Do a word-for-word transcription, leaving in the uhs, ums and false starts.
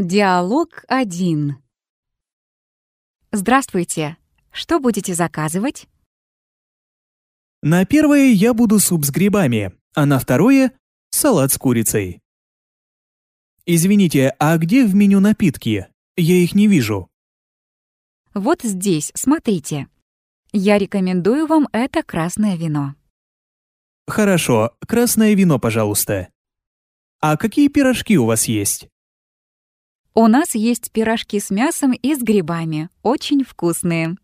Диалог один. Здравствуйте. Что будете заказывать? На первое я буду суп с грибами, а на второе – салат с курицей. Извините, а где в меню напитки? Я их не вижу. Вот здесь, смотрите. Я рекомендую вам это красное вино. Хорошо, красное вино, пожалуйста. А какие пирожки у вас есть? У нас есть пирожки с мясом и с грибами. Очень вкусные.